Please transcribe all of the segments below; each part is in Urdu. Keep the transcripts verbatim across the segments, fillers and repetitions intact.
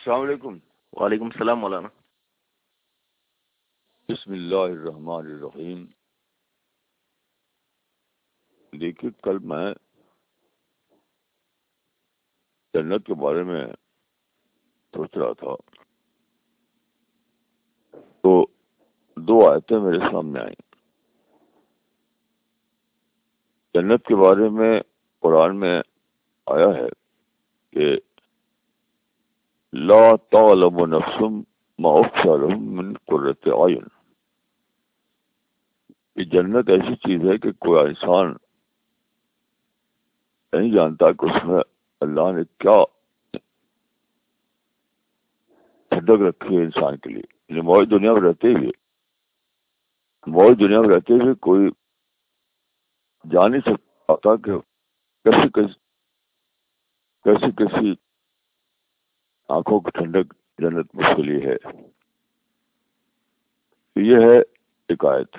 السلام علیکم. وعلیکم السلام مولانا. بسم اللہ الرحمن الرحیم. دیکھیے کل میں جنت کے بارے میں سوچ رہا تھا تو دو آیتیں میرے سامنے آئیں. جنت کے بارے میں قرآن میں آیا ہے کہ لا تعلم نفس ما اخفي لهم من قرة اعین. یہ جنت ایسی چیز ہے کہ کوئی انسان نہیں جانتا کہ اس میں اللہ نے کیا ٹھنڈک رکھی ہے انسان کے لیے. یعنی موج دنیا میں رہتے ہوئے موج دنیا میں رہتے ہوئے کوئی جان نہیں سکتا کہ کیسی کیسی کیسی کیسی آنکھوں کی ٹھنڈک جنت میں اس کے لیے ہے. یہ ہے ایک آیت.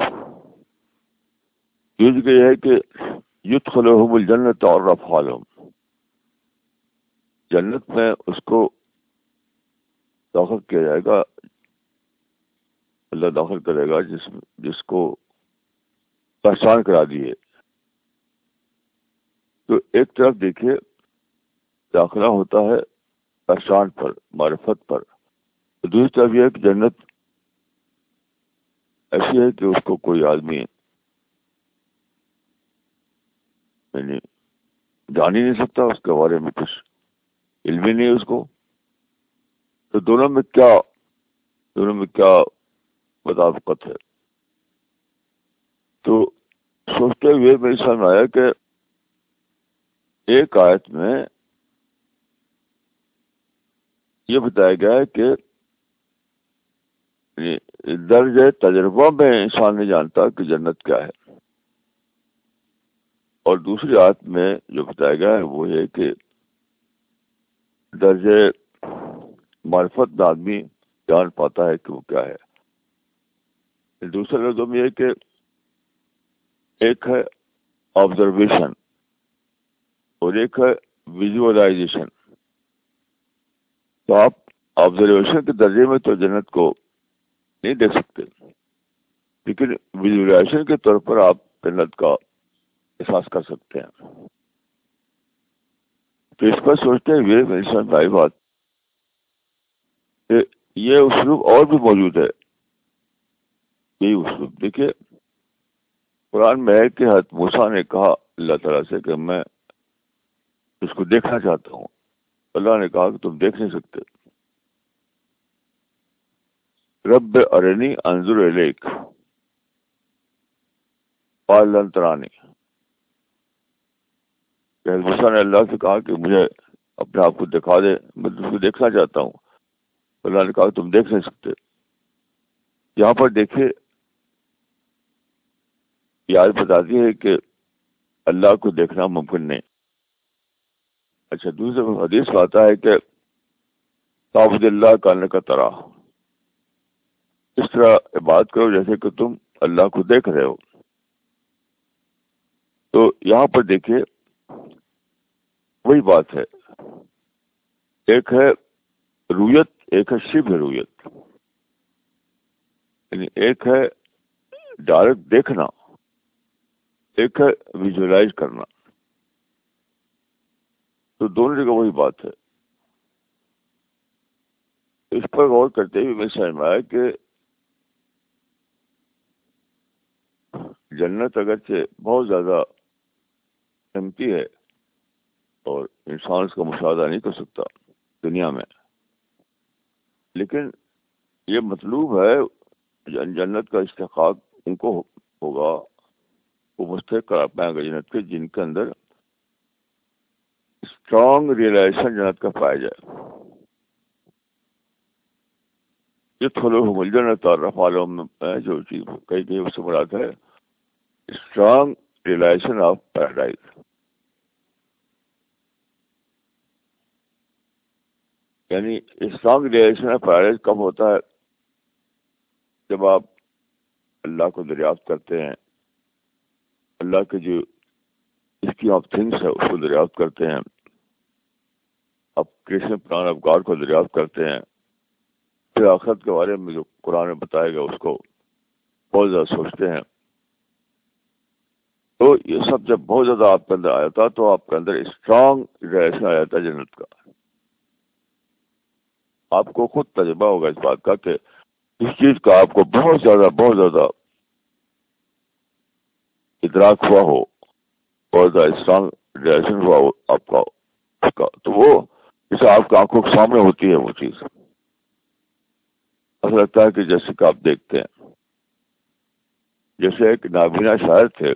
یہ یہ ہے کہ یدخلہم الجنت عرفہا لہم. جنت میں اس کو داخل کیا جائے گا, اللہ داخل کرے گا جس جس کو پہچان کرا دیے. تو ایک طرف دیکھیے داخلہ ہوتا ہے پہچان پر, معرفت پر. دوسری طرف یہ ہے کہ جنت ایسی ہے کہ اس کو کوئی آدمی یعنی جان ہی نہیں سکتا, اس کے بارے میں کچھ علم ہی نہیں ہے اس کو. تو دونوں میں کیا دونوں میں کیا مطابقت ہے. تو سوچتے ہوئے میرے سامنے آیا کہ ایک آیت میں یہ بتایا گیا ہے کہ درجہ تجربہ میں انسان نہیں جانتا کہ جنت کیا ہے, اور دوسری آیت میں جو بتایا گیا ہے وہ یہ کہ درجہ معرفت میں آدمی جان پاتا ہے کہ وہ کیا ہے. دوسرے لفظوں میں یہ کہ ایک ہے آبزرویشن اور ایک ہے ویژولائزیشن. تو آپ آبزرویشن کے درجے میں تو جنت کو نہیں دیکھ سکتے, لیکن ویژولائزیشن کے طور پر آپ جنت کا احساس کر سکتے ہیں. تو اس پر سوچتے ہوئے میری سمجھ آئی بات کہ یہ اسلوب اور بھی موجود ہے. یہی اسلوب دیکھیے قرآن میں ہے کہ حضرت موسیٰ نے کہا اللہ تعالیٰ سے کہ میں اس کو دیکھنا چاہتا ہوں. اللہ نے کہا کہ تم دیکھ نہیں سکتے. رب ارنی انظر الیک قال لن ترانی. حضرت موسیٰ نے اللہ سے کہا کہ مجھے اپنے آپ کو دکھا دے, میں تم کو دیکھنا چاہتا ہوں. اللہ نے کہا تم دیکھ نہیں سکتے. یہاں پر دیکھیے یہ آیت بتاتی ہے کہ اللہ کو دیکھنا ممکن نہیں. اچھا دوسرے حدیث میں آتا ہے کہ تعبد اللہ کانک تراہ, اس طرح عبادت کرو جیسے کہ تم اللہ کو دیکھ رہے ہو. تو یہاں پر دیکھیے وہی بات ہے, ایک ہے رویت, ایک ہے شبہ رویت. یعنی ایک ہے ڈائریکٹ دیکھنا, ایک ہے ویژولائز کرنا. تو دونوں جگہ وہی بات ہے. اس پر غور کرتے ہوئے میں سمجھ میں آیا کہ جنت اگرچہ بہت زیادہ قیمتی ہے اور انسان اس کا مشاہدہ نہیں کر سکتا دنیا میں, لیکن یہ مطلوب ہے جنت کا استحقاق ان کو ہوگا, وہ مستحق کرا پائیں گے جنت کے جن کے اندر اسٹرانگ ریئلائزیشن جنت کا پایا جائے. یہ تھلو مل جنت اور رفالوں میں جو چیز کئی کئی اس سے مراد ہے اسٹرانگ ریئلائزیشن آف پیراڈائز. یعنی اسٹرانگ ریئلائزیشن آف پیراڈائز کب ہوتا ہے؟ جب آپ اللہ کو دریافت کرتے ہیں, اللہ کے جو اسکیم آف تھنگس ہے اس کو دریافت کرتے ہیں, اب کرشن پران آف گاڈ کو دریافت کرتے ہیں، پھر آخرت کے بارے میں جو قرآن میں بتایا گیا اس کو بہت زیادہ سوچتے ہیں. تو یہ سب جب بہت زیادہ آپ کے اندر آیا تھا تو آپ کے اندر اسٹرانگ ریلیشن آیا تھا جنت کا. آپ کو خود تجربہ ہوگا اس بات کا کہ اس چیز کا آپ کو بہت زیادہ بہت زیادہ ادراک ہوا ہو، بہت زیادہ اسٹرانگ ریلیشن ہوا ہو آپ کا اس کا، تو وہ جیسے آپ کی آنکھوں کے سامنے ہوتی ہے وہ چیز، ایسا لگتا ہے کہ جیسے کہ آپ دیکھتے ہیں. جیسے ایک نابینا شاعر تھے،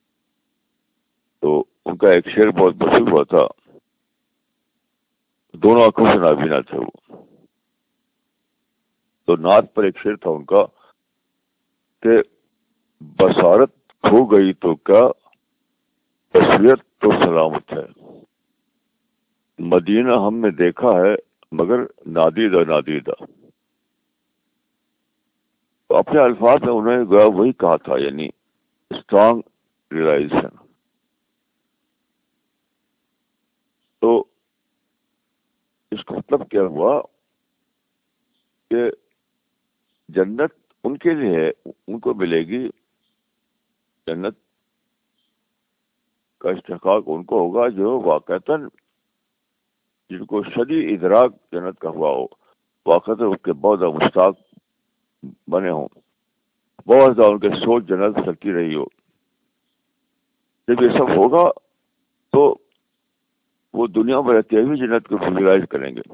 تو ان کا ایک شعر بہت مشہور ہوا تھا، دونوں آنکھوں سے نابینا تھے وہ. تو نعت پر ایک شعر تھا ان کا کہ بصارت کھو گئی تو کیا، تصویت تو سلامت ہے، مدینہ ہم نے دیکھا ہے مگر نادیدہ نادیدہ. تو اپنے الفاظ میں انہوں نے گویا وہی کہا تھا، یعنی اسٹرانگ ریئلائزیشن. تو اس کا مطلب کیا ہوا کہ جنت ان کے لیے ہے، ان کو ملے گی جنت کا استحقاق ان کو ہوگا جو واقعتاً جن کو شدید ادراک جنت کا ہوا ہو، واقعتاً اس کے بہت زیادہ مشتاق بنے ہوں، بہت زیادہ ان کے سوچ جنت سکتی رہی ہو. جب یہ سب ہوگا تو وہ دنیا میں رہتے ہوئے جنت کو ویژوائز کریں گے.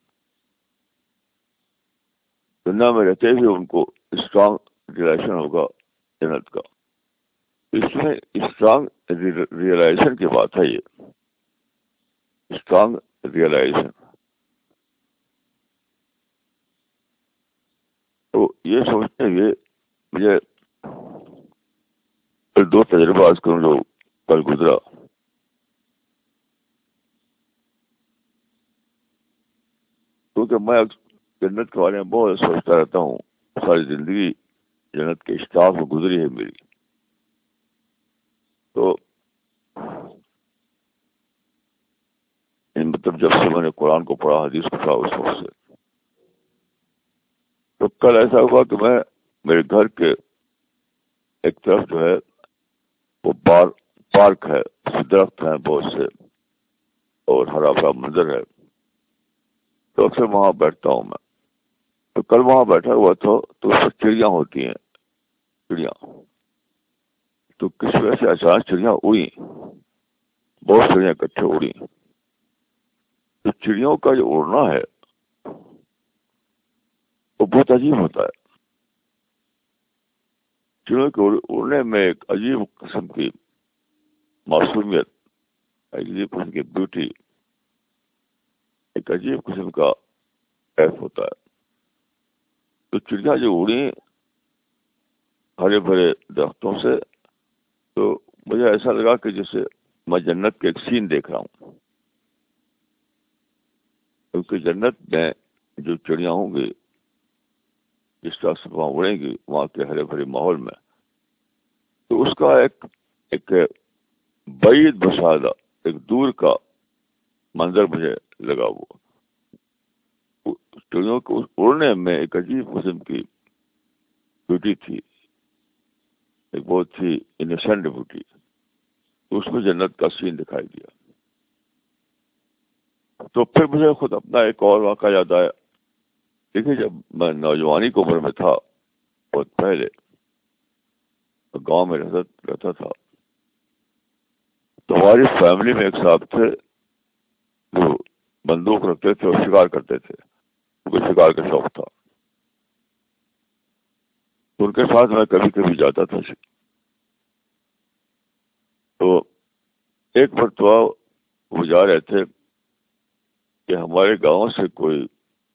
دنیا میں رہتے ہوئے ان کو اسٹرانگ ریلیشن ہوگا جنت کا. اس میں اسٹرانگ ریئلائزیشن کی بات ہے، یہ اسٹرانگ ریئلائزیشن. تو یہ سوچتے ہوئے مجھے پھر دو تجربہ آج کروں جو کل گزرا. کیونکہ میں جنت کے بارے میں بہت سوچتا رہتا ہوں، ساری زندگی جنت کے اشتاق میں گزری ہے میری. تو مطلب جب سے میں نے قرآن کو پڑھا، حدیث کو پڑھا، اس وقت سے تو کل ایسا ہوا کہ میں میرے گھر کے ایک طرف جو ہے وہ بار پارک ہے، درخت ہیں بہت سے اور ہرا بھرا منظر ہے، تو اکثر وہاں بیٹھتا ہوں میں. تو کل وہاں بیٹھا ہوا تھا تو اس پر چڑیاں ہوتی ہیں، چڑیاں. تو کس وجہ سے اچانک چڑیاں اڑی، بہت چڑیاں اکٹھے اڑی. تو چڑیوں کا جو اڑنا ہے وہ بہت عجیب ہوتا ہے. چڑیوں کے اڑنے میں ایک عجیب قسم کی معصومیت، ایک عجیب قسم کی بیوٹی، ایک عجیب قسم کا کیف ہوتا ہے. تو چڑیاں جو اڑی ہرے بھرے درختوں سے، تو مجھے ایسا لگا کہ جیسے میں جنت کے ایک سین دیکھ رہا ہوں. کیونکہ جنت میں جو چڑیاں ہوں گی جس طرح سے وہاں اڑیں گی وہاں کے ہرے بھرے ماحول میں، تو اس کا ایک ایک بعید مشاہدہ، ایک دور کا منظر مجھے لگا. وہ چڑیوں کو اڑنے میں ایک عجیب قسم کی بیوٹی تھی، ایک بہت ہی انسینٹ بیوٹی. اس میں جنت کا سین دکھائی دیا. تو پھر مجھے خود اپنا ایک اور واقعہ یاد آیا. دیکھیے، جب میں نوجوانی کی عمر میں تھا، بہت پہلے گاؤں میں رہتا رہتا تھا، تو ہماری فیملی میں ایک صاحب تھے جو بندوق رکھتے تھے اور شکار کرتے تھے. ان کو شکار کا شوق تھا. تو ان کے ساتھ میں کبھی کبھی جاتا تھا. تو ایک مرتبہ وہ جا رہے تھے کہ ہمارے گاؤں سے کوئی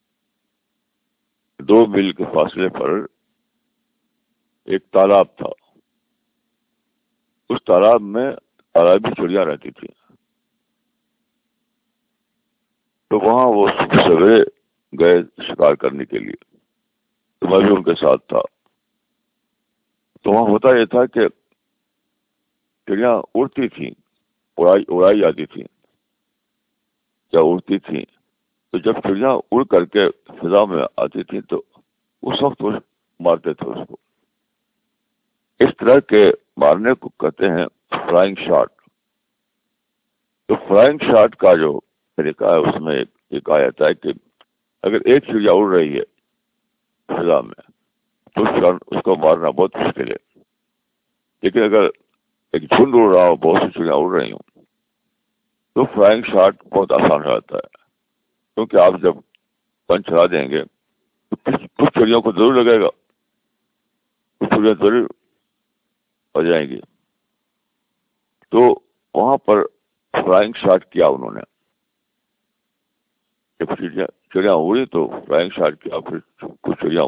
دو میل کے فاصلے پر ایک تالاب تھا. اس تالاب میں تالابی چڑیاں رہتی تھیں. تو وہاں وہ صبح سویرے گئے شکار کرنے کے لیے. تو میں بھی ان کے ساتھ تھا. تو وہاں ہوتا یہ تھا کہ چڑیاں اڑتی تھیں، اڑائی اڑائی جاتی تھیں. یا اڑتی تھیں تو جب چڑیاں اڑ کر کے فضا میں آتی تھیں تو اس وقت وہ مارتے تھے اس کو. اس طرح کے مارنے کو کہتے ہیں فلائنگ شاٹ. تو فلائنگ شاٹ کا جو طریقہ ہے اس میں ایک ایک آیت ہے کہ اگر ایک چڑیا اڑ رہی ہے فضا میں تو اس کو مارنا بہت مشکل ہے. لیکن اگر ایک جھنڈ اڑ رہا ہو، بہت سی چڑیاں اڑ رہی ہوں، تو فلائنگ شاٹ بہت آسان ہو جاتا ہے. کیونکہ آپ جب پنچ چلا دیں گے تو کچھ چڑیوں کو ضرور لگے گا، کچھ چڑیاں ضرور ہو جائیں گی. تو وہاں پر فلائنگ شاٹ کیا انہوں نے. جب چڑیا چڑیاں اڑی تو فلائنگ شاٹ کیا، پھر کچھ چڑیاں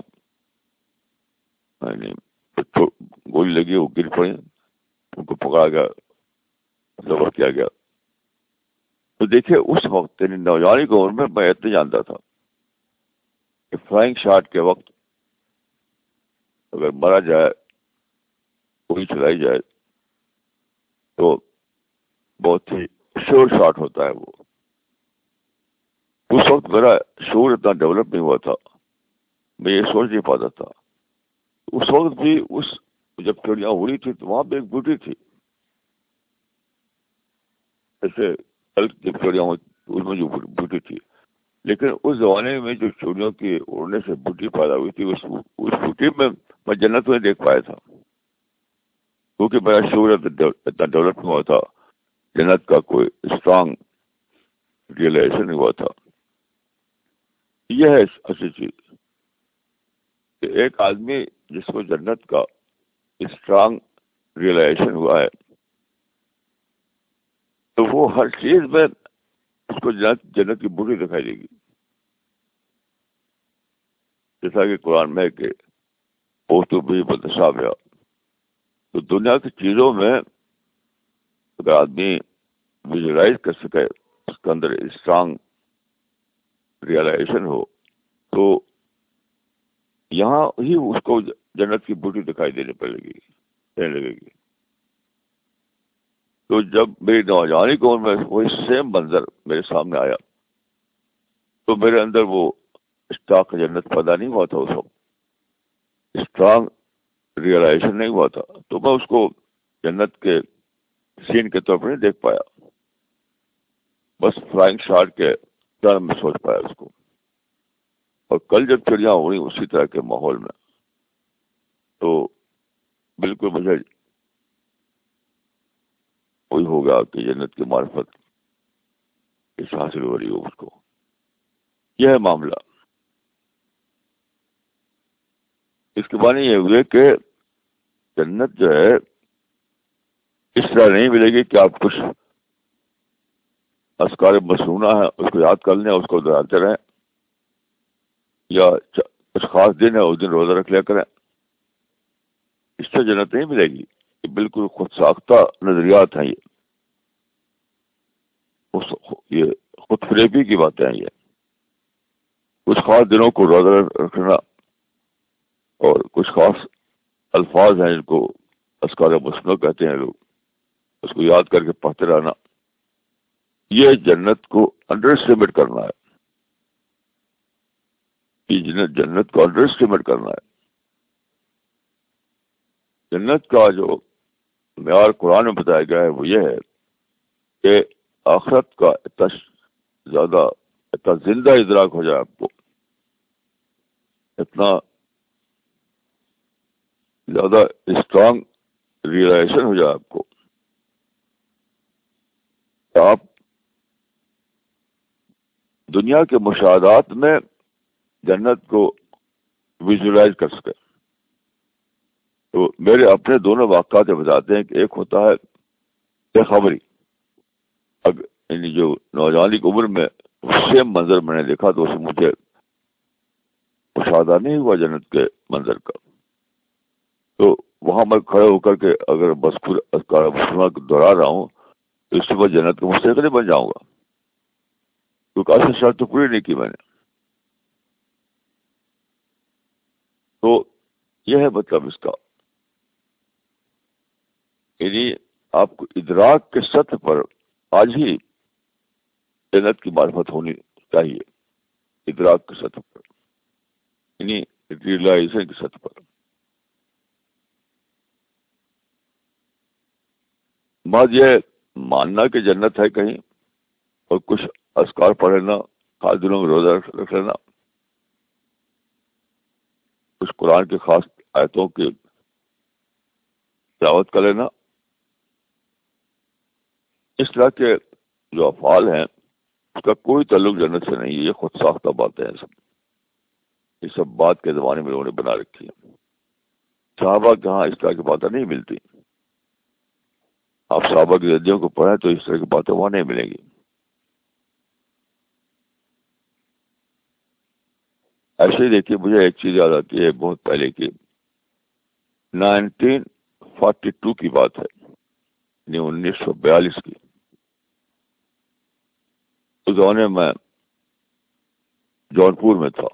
گولی لگی، وہ گر پڑی، ان کو پکڑا گیا، ذبح کیا گیا. تو دیکھیے اس وقت یعنی نوجوانی کی عمر میں میں اتنا جانتا تھا کہ فلائنگ شاٹ کے وقت اگر مرا جائے، گولی چلائی جائے تو بہت ہی شور شاٹ ہوتا ہے. وہ اس وقت میرا شعور اتنا ڈیولپ نہیں ہوا تھا، میں یہ سوچ نہیں پاتا تھا. اس وقت بھی اس جب چڑیاں اڑی تھی تو وہاں پہ ایک بوٹی تھی. ایسے جب چڑیاں اس میں جو بوٹی تھی، لیکن اس زمانے میں جو چڑیوں کی اڑنے سے بوٹی پیدا ہوئی تھی، اس اس بوٹی میں میں جنت میں دیکھ پایا تھا. کیونکہ میرا شعور اتنا ڈیولپ نہیں ہوا تھا، جنت کا کوئی اسٹرانگ ریئلائزیشن نہیں ہوا تھا. یہ ہے اصل چیز کہ ایک آدمی جس کو جنت کا اسٹرانگ ریئلائزیشن ہوا ہے تو وہ ہر چیز میں اس کو جنت جنت کی بوٹی دکھائی دے گی. جیسا کہ قرآن میں ہے کہ وہ تو بھی متشابہ. تو دنیا کی چیزوں میں اگر آدمی ویژولائز کر سکے، اس کے اندر اسٹرانگ ریئلائزیشن ہو، تو یہاں ہی اس کو جنت کی بوٹی دکھائی دینے پڑے گی، دینے لگے گی. تو جب میری نوجوانی کی عمر میں وہی سیم منظر میرے سامنے آیا تو میرے اندر وہ اسٹاک جنت پیدا نہیں ہوا تھا. اس وقت اسٹرانگ ریئلائزیشن نہیں ہوا تھا، تو میں اس کو جنت کے سین کے طور پر نہیں دیکھ پایا، بس فلائنگ شاٹ کے ٹرم میں سوچ پایا اس کو. اور کل جب چڑیاں اڑی اسی طرح کے ماحول میں تو بالکل مجھے وہی ہوگا کہ جنت کی معرفت اس حاصل ہو رہی ہو اس کو. یہ ہے معاملہ. اس کے معنی یہ ہوئے کہ جنت جو ہے اس طرح نہیں ملے گی کہ آپ کچھ اذکار مسنونہ ہے اس کو یاد کر لیں، اس کو دہراتے رہیں، یا کچھ خاص دن ہے اس دن روزہ رکھ لیا کریں. اس سے جنت نہیں ملے گی. یہ بالکل خود ساختہ نظریات ہیں. یہ یہ خود فریبی کی باتیں ہیں. یہ کچھ خاص دنوں کو روزہ رکھنا اور کچھ خاص الفاظ ہیں جن کو اذکار مسنونہ کہتے ہیں لوگ، اس کو یاد کر کے پڑھتے رہنا، یہ جنت کو انڈر اسٹیمیٹ کرنا ہے. یہ جنت جنت کو انڈر اسٹیمیٹ کرنا ہے. جنت کا جو معیار قرآن میں بتایا گیا ہے وہ یہ ہے کہ آخرت کا اتنا زیادہ اتنا زندہ ادراک ہو جائے آپ کو، اتنا زیادہ اسٹرانگ ریئلائزیشن ہو جائے آپ کو کہ آپ دنیا کے مشاہدات میں جنت کو ویژولائز کر سکے. تو میرے اپنے دونوں واقعات بتاتے ہیں کہ ایک ہوتا ہے بے خبری. اب یعنی جو نوجوانی کی عمر میں سیم منظر میں نے دیکھا تو اس میں مجھے مشاہدہ نہیں ہوا جنت کے منظر کا. تو وہاں میں کھڑے ہو کر کے اگر مذکور اذکار مسنونہ کو دوہرا رہا ہوں تو اس کے بعد جنت کا مستحق نہیں بن جاؤں گا، کیونکہ اصل شرط تو پوری نہیں کی میں نے. تو یہ ہے مطلب اس کا، یعنی آپ کو ادراک کے سطح پر آج ہی جنت کی معرفت ہونی چاہیے ادراک کی سطح پر، یعنی ریئلائزیشن کی سطح پر. بعد یہ ماننا کہ جنت ہے کہیں اور کچھ اذکار پڑھ لینا، خاص دنوں میں روزہ رکھ لینا، کچھ قرآن کے خاص آیتوں کی تلاوت کر لینا، اس طرح کے جو افعال ہیں اس کا کوئی تعلق جنت سے نہیں ہے. یہ خود ساختہ باتیں ہیں سب. یہ سب بات کے زمانے میں انہوں نے بنا رکھی ہے. صحابہ کے ہاں اس طرح کی باتیں نہیں ملتی. آپ صحابہ کی زندگیوں کو پڑھیں تو اس طرح کی باتیں وہاں نہیں ملیں گی. ایسے ہی دیکھیے، مجھے ایک چیز یاد آتی ہے بہت پہلے کی، نائنٹین فورٹی ٹو کی بات ہے، یعنی انیس سو بیالیس کی. اس زمانے میں جونپور میں تھا.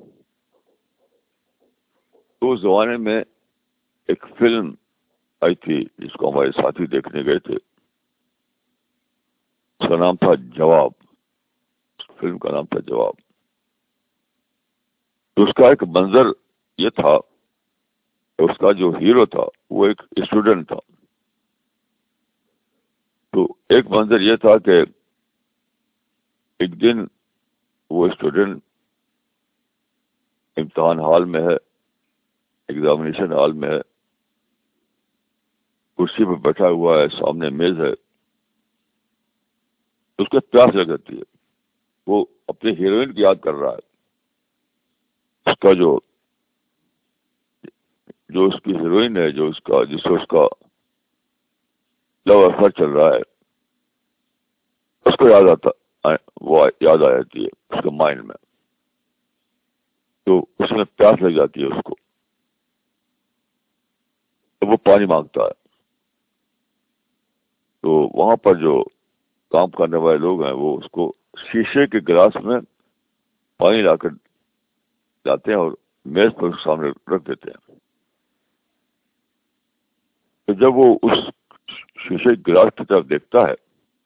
تو اس زمانے میں ایک فلم آئی تھی جس کو ہمارے ساتھی دیکھنے گئے تھے. اس کا نام تھا جواب. فلم کا نام تھا جواب. تو اس کا ایک منظر یہ تھا کہ اس کا جو ہیرو تھا وہ ایک اسٹوڈنٹ تھا. تو ایک منظر یہ تھا کہ ایک دن وہ اسٹوڈنٹ امتحان ہال میں ہے، ایگزامینیشن ہال میں ہے، کرسی پہ بیٹھا ہوا ہے، سامنے میز ہے. اس کو پیاس لگ جاتی ہے. وہ اپنے ہیروئن کی یاد کر رہا ہے. اس کا جو جو اس کی ہیروئن ہے، جو اس کا جس سے اس کا لو افیئر چل رہا ہے، اس کو یاد آتا وہ یاد آ جاتی ہے اس کے مائنڈ میں. تو اس میں پیاس لگ جاتی ہے اس کو، تو وہ پانی مانگتا ہے. تو وہاں پر جو کام کرنے والے لوگ ہیں وہ اس کو شیشے کے گلاس میں پانی لا کر لاتے ہیں اور میز پر اس سامنے رکھ دیتے ہیں. تو جب وہ اس شیشے کے گلاس کی طرف دیکھتا ہے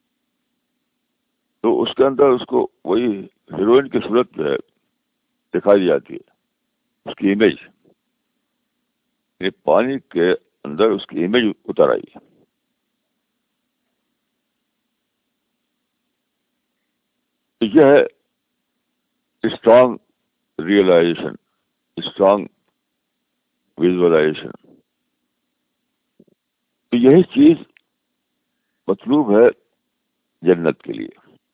تو اس کے اندر اس کو وہی ہیروئن کی صورت جو ہے دکھائی جاتی ہے، اس کی امیج. یعنی پانی کے اندر اس کی امیج اتر آئی ہے. تو یہ ہے اسٹرانگ ریئلائزیشن، اسٹرانگ ویژولائزیشن. تو یہی چیز مطلوب ہے جنت کے لیے.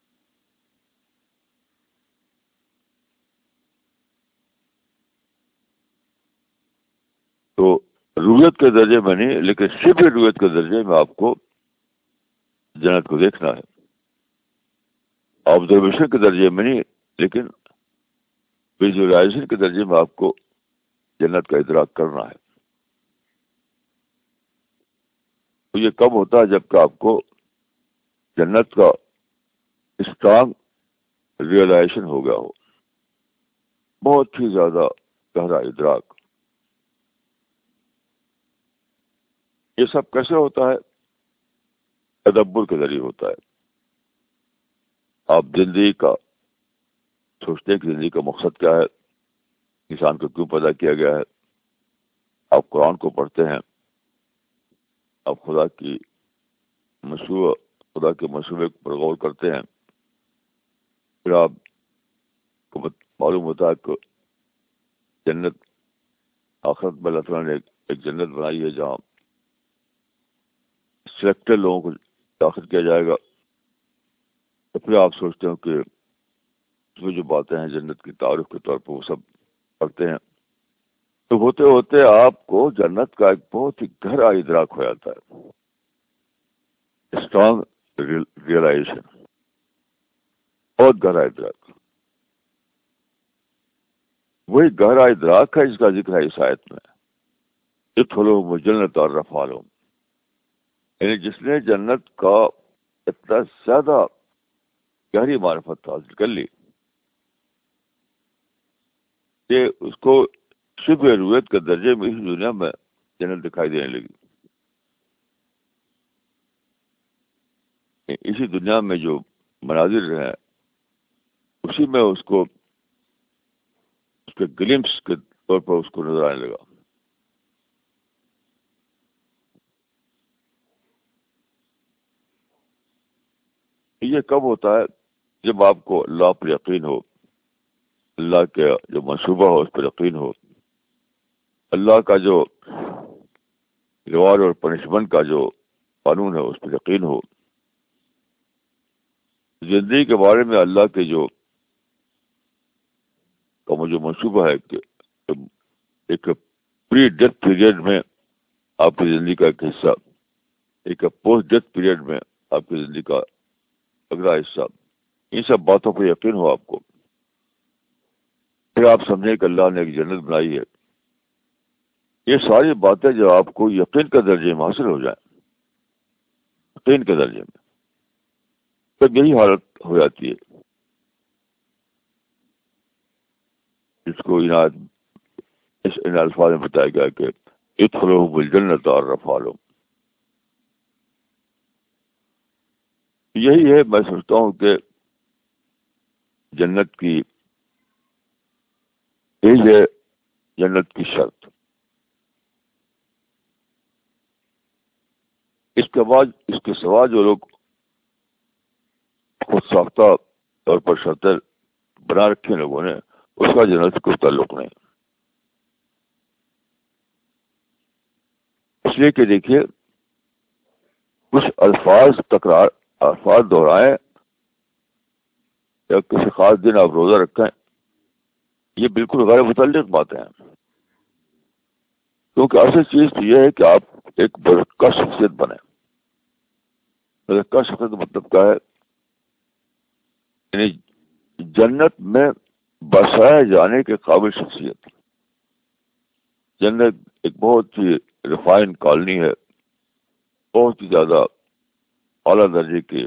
تو رویت کے درجے میں نہیں لیکن شبہ رویت کے درجے میں آپ کو جنت کو دیکھنا ہے. آبزرویشن کے درجے میں نہیں لیکن ویژولائزیشن کے درجے میں آپ کو جنت کا ادراک کرنا ہے. تو یہ کب ہوتا ہے؟ جب کہ آپ کو جنت کا اسٹرانگ ریئلائزیشن ہو گیا ہو، بہت ہی زیادہ گہرا ادراک. یہ سب کیسے ہوتا ہے؟ تدبر کے ذریعے ہوتا ہے. آپ زندگی کا سوچتے ہیں کہ زندگی کا مقصد کیا ہے، انسان کو کیوں پیدا کیا گیا ہے. آپ قرآن کو پڑھتے ہیں، آپ خدا کی مشروع خدا کے مشورے پر غور کرتے ہیں، پھر آپ کو معلوم ہوتا ہے کہ جنت آخرت میں اللہ تعالیٰ نے ایک, ایک جنت بنائی ہے جہاں سلیکٹڈ لوگوں کو داخل کیا جائے گا. تو پھر آپ سوچتے ہو کہ اس میں جو باتیں ہیں جنت کی تعارف کے طور پر وہ سب پڑھتے ہیں. تو ہوتے ہوتے آپ کو جنت کا ایک بہت ہی گہرا ادراک ہو جاتا ہے، اسٹرانگ ریئلائزیشن، بہت گہرا ادراک. وہی گہرا ادراک ہے جس کا ذکر ہے اس آیت میں، ادخلوا جنت اور رفالو. یعنی جس نے جنت کا اتنا زیادہ گہری معرفت حاصل کر لی کہ اس کو شبہ رویت کے درجے میں اس دنیا میں جنت دکھائی دینے لگی. اسی دنیا میں جو مناظر ہیں اسی میں اس کو اس کے گلمپس کے طور پر اس کو نظر آنے لگا. یہ کب ہوتا ہے؟ جب آپ کو اللہ پر یقین ہو، اللہ کے جو منصوبہ ہو اس پر یقین ہو، اللہ کا جو ریوارڈ اور پنشمنٹ کا جو قانون ہے اس پر یقین ہو، زندگی کے بارے میں اللہ کے جو کا جو منصوبہ ہے کہ ایک پری ڈیتھ پیریڈ میں آپ کی زندگی کا ایک حصہ، ایک پوسٹ ڈیتھ پیریڈ میں آپ کی زندگی کا اگلا حصہ، ان سب باتوں پر یقین ہو آپ کو، پھر آپ سمجھیں کہ اللہ نے ایک جنت بنائی ہے. یہ ساری باتیں جو آپ کو یقین کے درجے میں حاصل ہو جائیں، یقین کے درجے میں، تب یہی حالت ہو جاتی ہے جس کو عنایت اس ان الفاظ میں بتایا گیا کہ ادخلوہم الجنت عرفہا لہم. یہی ہے، میں سمجھتا ہوں کہ جنت کی یہی ہے جنت کی شرط. اس کے بعد اس کے سوا جو لوگ خود ساختہ طور پر شرطیں بنا رکھے لوگوں نے، اس کا جنت سے کوئی تعلق نہیں. اس لیے کہ دیکھیے کچھ الفاظ تکرار الفاظ دہرائیں یا کسی خاص دن آپ روزہ رکھیں، یہ بالکل غیر متعلق باتیں ہیں. کیونکہ اصل چیز تو یہ ہے کہ آپ ایک برقع شخصیت بنیں. برقع شخصیت کا مطلب کیا ہے؟ یعنی جنت میں بسائے جانے کے قابل شخصیت. جنت ایک بہت ہی ریفائن کالونی ہے، بہت ہی زیادہ اعلیٰ درجے کی،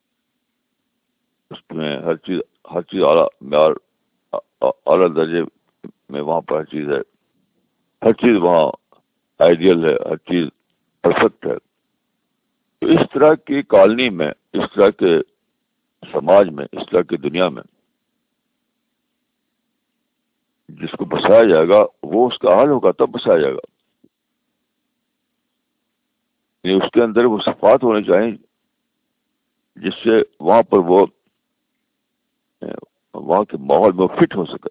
اس میں ہر چیز ہر چیز اعلیٰ معیار اعلیٰ درجے میں وہاں پر ہر چیز ہے، ہر چیز وہاں آئیڈیل ہے، ہر چیز پرفیکٹ ہے. تو اس طرح کی کالونی میں، اس طرح کے سماج میں، اس طرح کی دنیا میں جس کو بسایا جائے گا وہ اس کا حال ہوگا، تب بسایا جائے گا. یعنی اس کے اندر وہ صفات ہونی چاہیے جس سے وہاں پر وہ وہاں کے ماحول میں فٹ ہو سکے.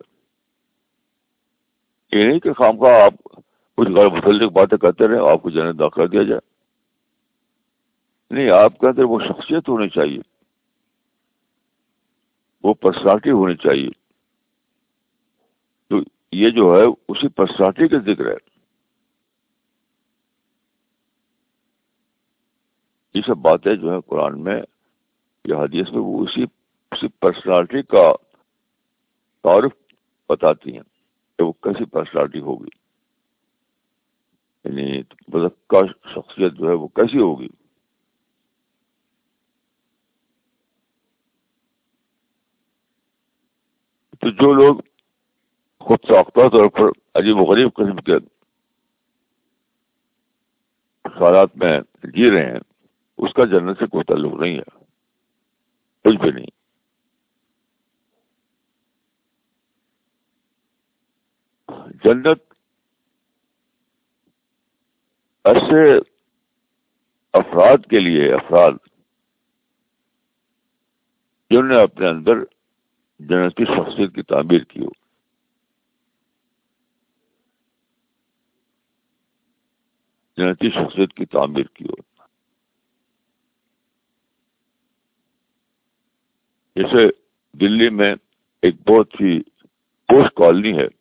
یہ نہیں کہ خواہ آپ کچھ غیر متعلق باتیں کرتے رہے آپ کو جنت داخلہ دیا جائے. نہیں، آپ کے اندر وہ شخصیت ہونی چاہیے، وہ پرسنالٹی ہونی چاہیے. تو یہ جو ہے اسی پرسنالٹی کا ذکر ہے. یہ سب باتیں جو ہیں قرآن میں یا حدیث میں وہ اسی اسی پرسنالٹی کا تعارف بتاتی ہیں کہ وہ کیسی پرسنالٹی ہوگی، یعنی مذکر شخصیت جو ہے وہ کیسی ہوگی. تو جو لوگ خود ساختہ طور پر عجیب و غریب قسم کے خیالات میں جی رہے ہیں، اس کا جنت سے کوئی تعلق نہیں ہے، کچھ بھی نہیں. جنت ایسے افراد کے لیے، افراد جنہوں نے اپنے اندر جنتی شخصیت کی تعمیر کی ہو. جنتی شخصیت کی تعمیر کی ہو. جیسے دلی میں ایک بہت ہی پوش کالونی ہے،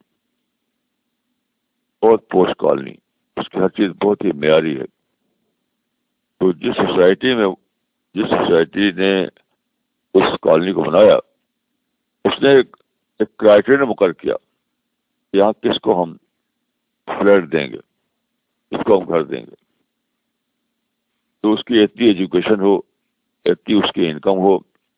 بہت پوش کالونی، اس کی ہر چیز بہت ہی معیاری ہے. تو جس سوسائٹی میں جس سوسائٹی نے اس کالونی کو بنایا، اس نے ایک ایک کرائٹیریا مقرر کیا کہ یہاں کس کو ہم فلیٹ دیں گے، کس کو ہم گھر دیں گے. تو اس کی اتنی ایجوکیشن ہو، اتنی اس کی انکم ہو،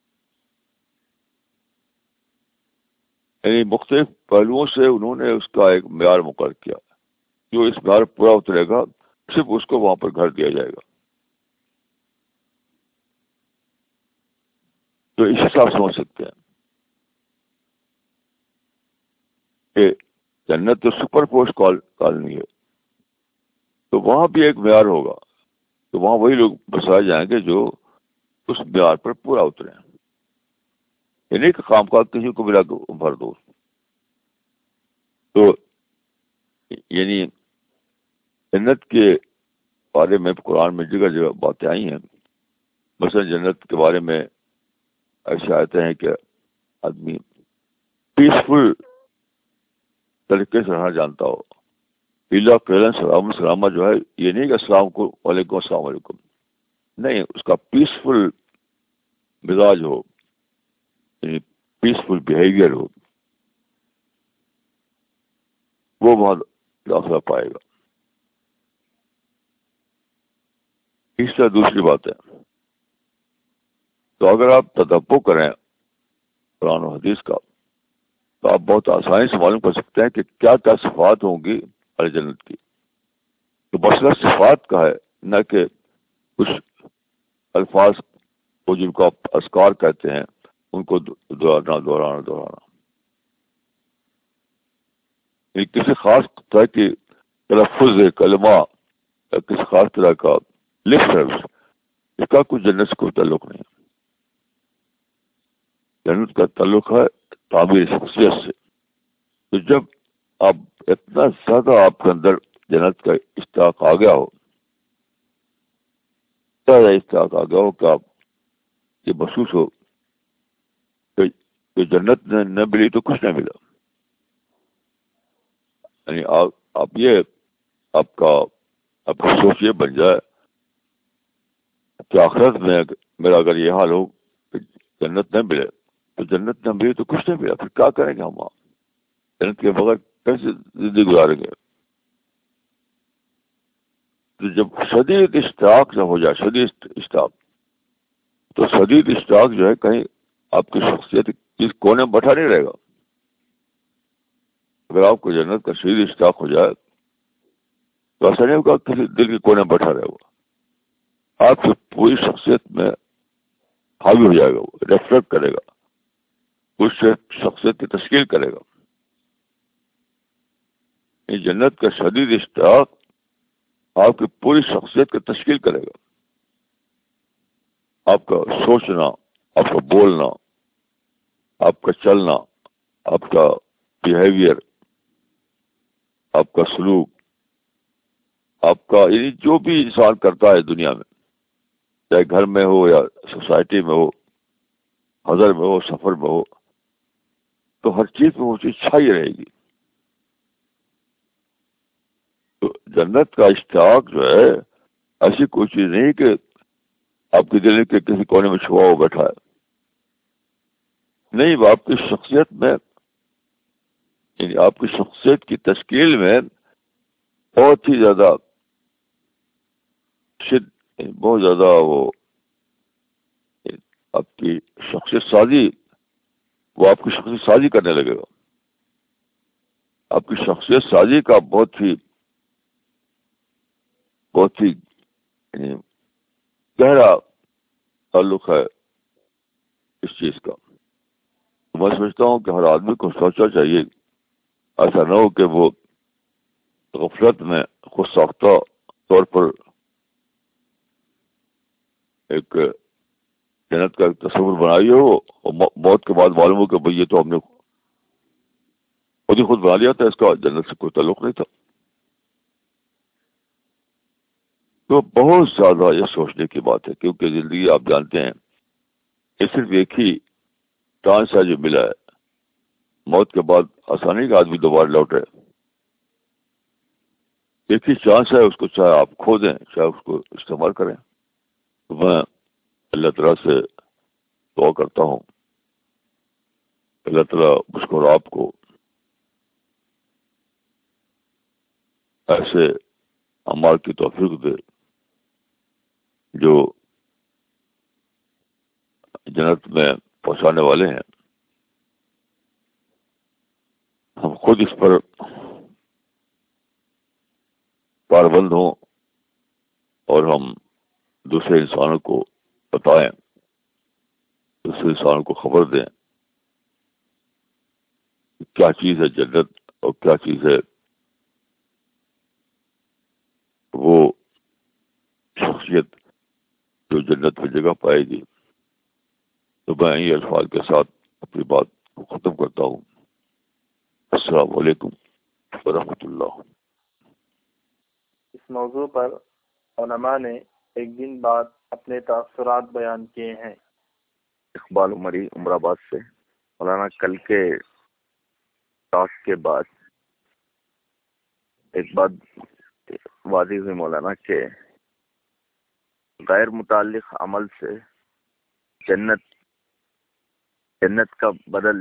یعنی مختلف پہلوؤں سے انہوں نے اس کا ایک معیار مقرر کیا. جو اس معیار پورا اترے گا صرف اس کو وہاں پر گھر دیا جائے گا. تو اس حساب سے سمجھ سکتے ہیں کہ جنت تو سپر پوسٹ کالونی ہے، تو وہاں بھی ایک معیار ہوگا، تو وہاں وہی لوگ بسائے جائیں گے جو اس معیار پر پورا اترے ہیں. یعنی کہ کام کاج کسی کو ملا دو بھر دو. تو یعنی جنت کے بارے میں قرآن میں جگہ جگہ باتیں آئی ہیں. مثلا جنت کے بارے میں ایسے آتے ہیں کہ آدمی پیسفل طریقے سے رہنا جانتا ہو. پیلا کہلن سلام سلامہ جو ہے یہ نہیں کہ السلام کو وعلیکم السلام علیکم، نہیں، اس کا پیسفل مزاج ہو، یعنی پیسفل بیہیویئر ہو، وہ بہت داخلہ پائے گا. اس طرح دوسری بات ہے، تو اگر آپ تدبر کریں قرآن و حدیث کا تو آپ بہت آسانی سے معلوم کر سکتے ہیں کہ کیا کیا صفات ہوں گی اہل جنت کی. تو مسئلہ صفات کا ہے، نہ کہ کچھ الفاظ کو جن کو آپ اذکار کہتے ہیں ان کو دہرانا دہرانا دہرانا یعنی کسی خاص طرح کی تلفظ کلمہ یا کسی خاص طرح کا لپ سروس، اس کا کچھ جنت سے کوئی تعلق نہیں. جنت کا تعلق ہے تعبیر شخصیت سے. تو جب آپ اتنا زیادہ آپ کے اندر جنت کا اشتیاق آ گیا ہو، زیادہ اشتیاق آ گیا ہو کہ آپ یہ محسوس ہو کہ جنت نے نہ ملی تو کچھ نہ ملا. یعنی آپ آپ یہ آپ کا آپ کی سوچ یہ بن جائے کہ آخرت میں میرا اگر یہ حال ہو کہ جنت نہ ملے تو جنت نہ ملی تو کچھ نہیں ملا، پھر کیا کریں گے ہم؟ جنت کے بغیر کیسے زندگی گزاریں گے؟ تو جب شدید اشتیاق نہ ہو جائے، شدید اشتیاق، تو شدید اشتیاق جو ہے کہیں آپ کی شخصیت کس کونے میں بیٹھا نہیں رہے گا. اگر آپ کو جنت کا شدید اشتیاق ہو جائے تو ایسا نہیں ہوگا کسی دل کے کونے میں بیٹھا رہے گا، آپ کی پوری شخصیت میں حاوی ہو جائے گا، وہ ریفلیکٹ کرے گا، اس سے شخصیت کی تشکیل کرے گا. یہ جنت کا شدید اشتیاق آپ کی پوری شخصیت کی تشکیل کرے گا. آپ کا سوچنا، آپ کا بولنا، آپ کا چلنا، آپ کا بیہیویئر، آپ کا سلوک، آپ کا یعنی جو بھی انسان کرتا ہے دنیا میں، چاہے گھر میں ہو یا سوسائٹی میں ہو، حضر میں ہو، سفر میں ہو، تو ہر چیز میں وہ چیز چھائی رہے گی. تو جنت کا اشتیاق جو ہے ایسی کوئی چیز نہیں کہ آپ کے دل کے کسی کونے میں چھپا ہوا بیٹھا ہے. نہیں، وہ آپ کی شخصیت میں، یعنی آپ کی شخصیت کی تشکیل میں بہت ہی زیادہ شد بہت زیادہ وہ آپ کی شخصیت سازی وہ آپ کی شخصیت سازی کرنے لگے گا. آپ کی شخصیت سازی کا بہت ہی بہت ہی یعنی گہرا تعلق ہے اس چیز کا. میں سمجھتا ہوں کہ ہر آدمی کو سوچنا چاہیے، ایسا نہ ہو کہ وہ غفلت میں خود ساختہ طور پر ایک جنت کا ایک تصور بنائی ہو اور موت کے بعد معلوم ہو کہ بھئی یہ تو ہم نے خود ہی خود بنا لیا تھا، اس کا جنت سے کوئی تعلق نہیں تھا. تو بہت زیادہ یہ سوچنے کی بات ہے، کیونکہ زندگی آپ جانتے ہیں یہ صرف ایک ہی چانس ہے جو ملا ہے. موت کے بعد آسانی کا آدمی دوبارہ لوٹے، ایک ہی چانس ہے، اس کو چاہے آپ کھو دیں چاہے اس کو استعمال کریں. تو میں اللہ تعالیٰ سے دعا کرتا ہوں اللہ تعالیٰ اس کو اور آپ کو ایسے اعمال کی توفیق دے جو جنت میں پہنچانے والے ہیں. ہم خود اس پر کاربند ہوں اور ہم دوسرے انسانوں کو بتائیں اس انسان کو خبر دیں کیا چیز ہے جنت اور کیا چیز ہے وہ شخصیت جو جنت میں جگہ پائے گی. تو میں یہ الفاظ کے ساتھ اپنی بات کو ختم کرتا ہوں. السلام علیکم ورحمۃ اللہ. اس موضوع پر علماء نے ایک دن بعد اپنے تاثرات بیان کیے ہیں. اقبال عمری عمر آباد سے. مولانا کل کے ٹاک کے بعد ایک بات واضح ہوئی مولانا کہ غیر متعلق عمل سے جنت جنت کا بدل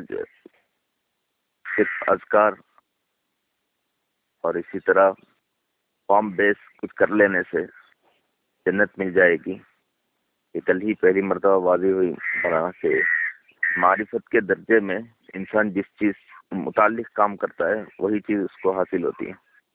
صرف اذکار اور اسی طرح فارم بیس کچھ کر لینے سے جنت مل جائے گی. یہ کل ہی پہلی مرتبہ واضح ہوئی مولانا کہ معرفت کے درجے میں انسان جس چیز متعلق کام کرتا ہے وہی چیز اس کو حاصل ہوتی ہے.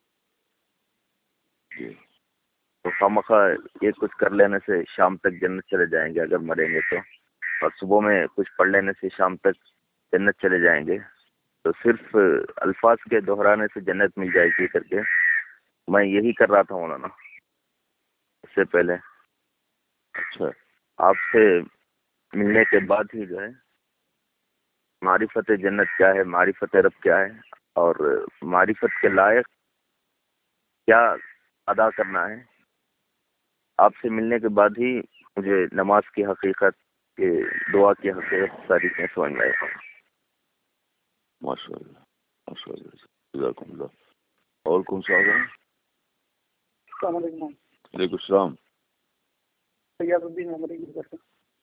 تو خامخواہ یہ کچھ کر لینے سے شام تک جنت چلے جائیں گے اگر مریں گے تو، اور صبح میں کچھ پڑھ لینے سے شام تک جنت چلے جائیں گے. تو صرف الفاظ کے دہرانے سے جنت مل جائے گی کر کے میں یہی کر رہا تھا مولانا اس سے پہلے. اچھا آپ سے ملنے کے بعد ہی جو ہے معرفت جنت کیا ہے، معرفت رب کیا ہے، اور معرفت کے لائق کیا ادا کرنا ہے، آپ سے ملنے کے بعد ہی مجھے نماز کی حقیقت کے دعا کی حقیقت ساری چیزیں سمجھ میں آئی. ماشاء اللہ ماشاء اللہ جزاکم اللہ. اور کون سا آگا؟ السلام علیکم. وعلیکم السلام. سیاد الدین عمری سے.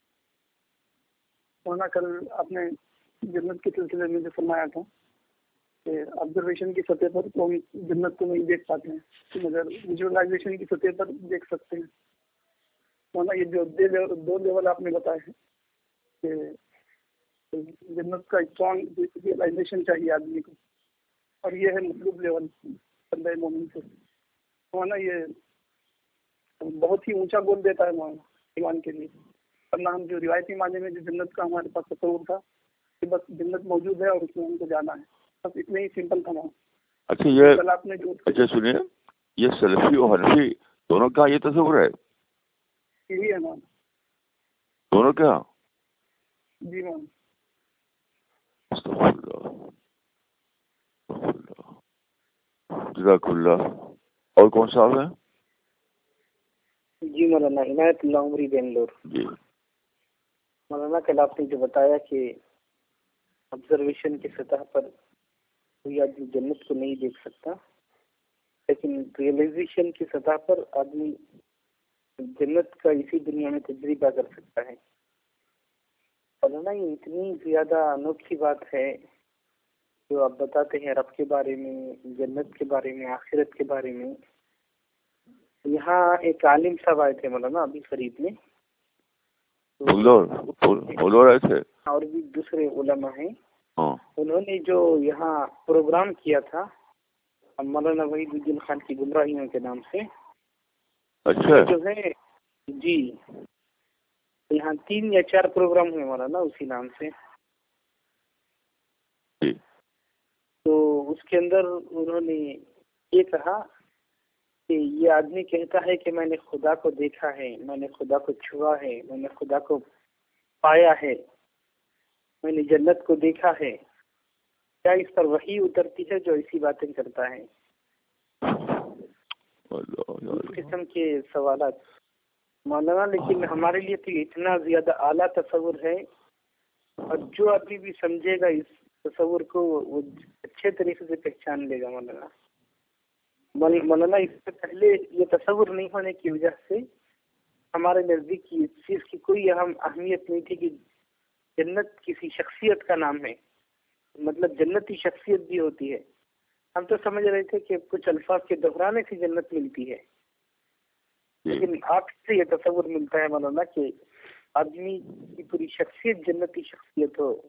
مولانا کل آپ نے جنت کے سلسلے میں جو فرمایا تھا کہ آبزرویشن کی سطح پر تو ہم جنت کو نہیں دیکھ پاتے ہیں مگر ویژولاائزیشن کی سطح پر دیکھ سکتے ہیں. مولانا یہ جو دو لیول آپ نے بتائے ہیں کہ جنت کا اسٹرانگ ویژولاائزیشن چاہیے آدمی کو، اور یہ ہے مطلوب لیول بندہ مومن سے. مولانا یہ بہت ہی اونچا گول دیتا ہے مولانا ایمان کے لیے، ورنہ ہم جو روایتی معنی میں جو جنت کا ہمارے پاس تصور تھا کہ بس جنت موجود ہے اور اس میں ہم کو جانا ہے، بس اتنے ہی سمپل تھا مولانا. اچھا یہ کل آپ نے جو اچھا سنیے، یہ سلفی اور حنفی دونوں کا یہ تصور ہے؟ یہی ہے مولانا. دونوں کیا؟ جی مولانا. استغفر اللہ استغفر اللہ جزاک اللہ. اور کون صاحب ہے؟ جی مولانا عنایت اللہ عمری بنگلور. جی مولانا کل آپ نے جو بتایا کہ آبزرویشن کی سطح پر کوئی آدمی جنت کو نہیں دیکھ سکتا، لیکن ریئلائزیشن کی سطح پر آدمی جنت کا اسی دنیا میں تجربہ کر سکتا ہے. مولانا یہ اتنی زیادہ انوکھی بات ہے جو آپ بتاتے ہیں رب کے بارے میں، جنت کے بارے میں، آخرت کے بارے میں. یہاں ایک عالم صاحب آئے تھے مولانا ابھی قریب میں، رہے تھے اور بھی دوسرے علماء ہیں. انہوں نے جو یہاں پروگرام کیا تھا مولانا وحید الدین خان کی گمراہیوں کے نام سے، اچھا جو ہے جی یہاں تین یا چار پروگرام ہوئے مولانا اسی نام سے. تو اس کے اندر انہوں نے یہ کہا کہ یہ آدمی کہتا ہے کہ میں نے خدا کو دیکھا ہے، میں نے خدا کو چھوا ہے، میں نے خدا کو پایا ہے، میں نے جنت کو دیکھا ہے. کیا اس پر وحی اترتی ہے جو ایسی باتیں کرتا ہے؟ اس قسم کے سوالات مولانا. لیکن ہمارے لیے تو اتنا زیادہ اعلیٰ تصور ہے، اور جو آدمی بھی سمجھے گا اس تصور کو وہ اچھے طریقے سے پہچان لے گا مولانا. مولانا اس سے پہلے یہ تصور نہیں ہونے کی وجہ سے ہمارے نزدیک اس چیز کی کوئی اہم اہمیت نہیں تھی کہ جنت کسی شخصیت کا نام ہے، مطلب جنتی شخصیت بھی ہوتی ہے. ہم تو سمجھ رہے تھے کہ کچھ الفاظ کے دہرانے سے جنت ملتی ہے، لیکن آپ سے یہ تصور ملتا ہے مولانا کہ آدمی کی پوری شخصیت جنتی شخصیت ہو.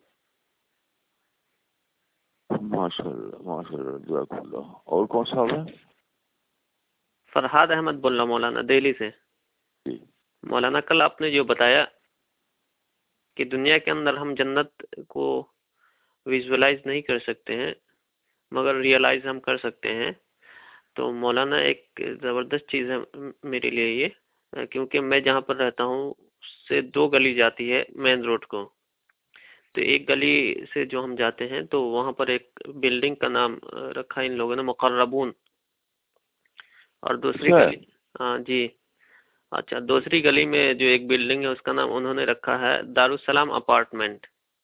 ماشاء اللہ ماشاء اللہ جزاک اللہ. اور کون صاحب ہے؟ فرحاد احمد بول رہا مولانا دہلی سے. مولانا کل آپ نے جو بتایا کہ دنیا کے اندر ہم جنت کو ویژولائز نہیں کر سکتے ہیں مگر ریئلائز ہم کر سکتے ہیں. تو مولانا ایک زبردست چیز ہے میرے لیے یہ، کیونکہ میں جہاں پر رہتا ہوں اس سے دو گلی جاتی ہے مین روڈ کو. تو ایک گلی سے جو ہم جاتے ہیں تو وہاں پر ایک بلڈنگ کا نام رکھا ان لوگوں نے مقربون، اور دوسری اچھا گلی ہاں جی اچھا دوسری گلی میں جو ایک بلڈنگ ہے اس کا نام انہوں نے رکھا ہے دارالسلام اپارٹمنٹ.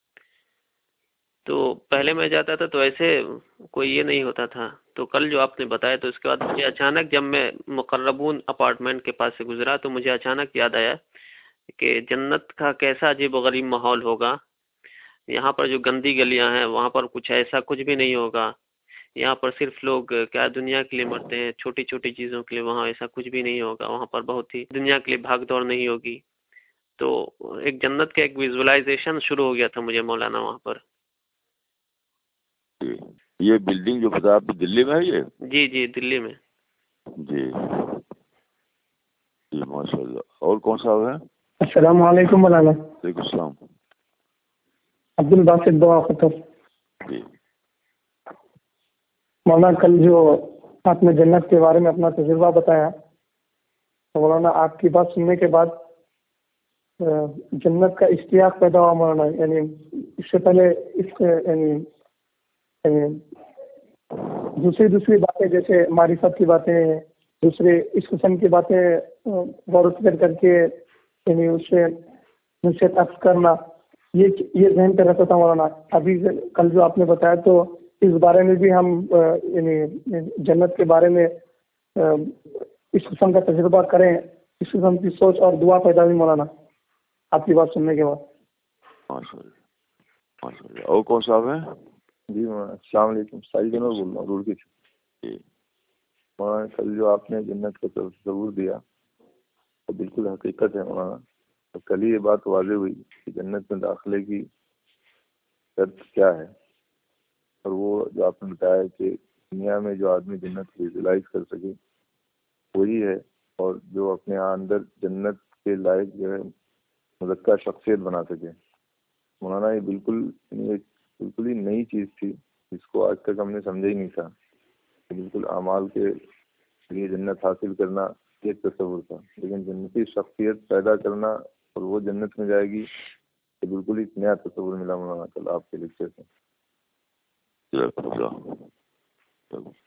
تو پہلے میں جاتا تھا تو ایسے کوئی یہ نہیں ہوتا تھا. تو کل جو آپ نے بتایا تو اس کے بعد مجھے اچانک جب میں مقربون اپارٹمنٹ کے پاس سے گزرا تو مجھے اچانک یاد آیا کہ جنت کا کیسا عجیب و غریب ماحول ہوگا. یہاں پر جو گندی گلیاں ہیں وہاں پر کچھ ایسا کچھ بھی نہیں ہوگا. یہاں پر صرف لوگ کیا دنیا کے لیے مرتے ہیں، چھوٹی چھوٹی چیزوں کے لیے. وہاں ایسا کچھ بھی نہیں ہوگا، وہاں پر بہت ہی دنیا کے لیے بھاگ دوڑ نہیں ہوگی. تو ایک جنت کا ایک ویژولائزیشن شروع ہو گیا تھا مجھے مولانا وہاں پر. یہ بلڈنگ جو بتا آپ دلی میں ہے یہ؟ جی جی دلی میں. جی جی ماشاء اللہ. اور کون سا ہے؟ السلام علیکم مولانا. وعلیکم السلام. عبد الباسط دعا خطر. جی مولانا کل جو آپ نے جنت کے بارے میں اپنا تجربہ بتایا تو مولانا آپ کی بات سننے کے بعد جنت کا اشتیاق پیدا ہوا مولانا. یعنی اس سے پہلے اس یعنی دوسری دوسری باتیں جیسے معرفت کی باتیں، دوسرے اس قسم کی باتیں غور و فکر کر کے یعنی اس سے نصیحت عرض کرنا، یہ یہ ذہن پہ رہتا تھا مولانا. ابھی کل جو آپ نے بتایا تو اس بارے میں بھی ہم یعنی جنت کے بارے میں اس قسم کا تجربہ کریں، اس قسم کی سوچ اور دعا پیدا ہوئی مولانا آپ کی بات سننے کے بعد. ماشاء اللہ ماشاء اللہ. اور کون صاحب ہیں؟ جی السلام علیکم. سائی جنور بول رہا ہوں روڑ کی. جی مولانا کل جو آپ نے جنت کا تصور دیا تو بالکل حقیقت ہے مولانا. تو کل ہی یہ بات واضح ہوئی کہ جنت میں داخلے کی شرط کیا ہے، اور وہ جو آپ نے بتایا کہ دنیا میں جو آدمی جنت کو ویژولائز کر سکے وہی ہے، اور جو اپنے اندر جنت کے لائق جو ہے مزکہ شخصیت بنا سکے. مولانا یہ بالکل ایک بالکل ہی نئی چیز تھی جس کو آج تک ہم نے سمجھا ہی نہیں تھا. بالکل اعمال کے لیے جنت حاصل کرنا ایک تصور تھا، لیکن جنتی شخصیت پیدا کرنا اور وہ جنت میں جائے گی یہ بالکل ہی نیا تصور ملا مولانا کل آپ کے لیکچر سے.